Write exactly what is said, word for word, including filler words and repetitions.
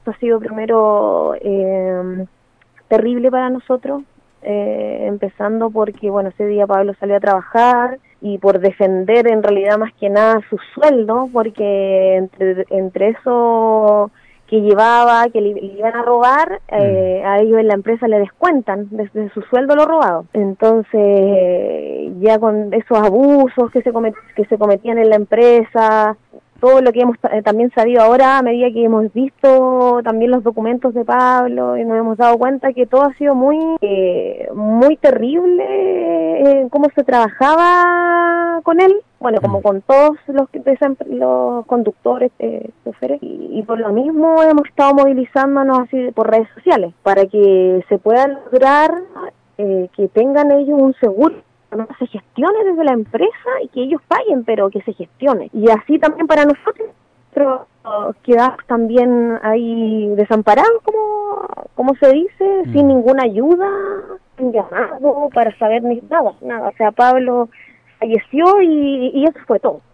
esto ha sido primero eh, terrible para nosotros, eh, empezando porque, bueno, ese día Pablo salió a trabajar y por defender en realidad más que nada su sueldo, porque entre, entre eso que llevaba, que le, le iban a robar, eh, a ellos en la empresa le descuentan desde su sueldo lo robado. Entonces, ya con esos abusos que se comet que se cometían en la empresa, todo lo que hemos eh, también sabido ahora, a medida que hemos visto también los documentos de Pablo, y nos hemos dado cuenta que todo ha sido muy eh, muy terrible, eh, cómo se trabajaba con él, bueno, como con todos los, los conductores, eh, choferes, y, y por lo mismo hemos estado movilizándonos así por redes sociales, para que se pueda lograr eh, que tengan ellos un seguro, no se gestione desde la empresa y que ellos paguen, pero que se gestione. Y así también para nosotros, pero quedamos también ahí desamparados, como, como se dice, mm. sin ninguna ayuda, sin llamado para saber ni nada, nada. O sea, Pablo falleció y, y eso fue todo.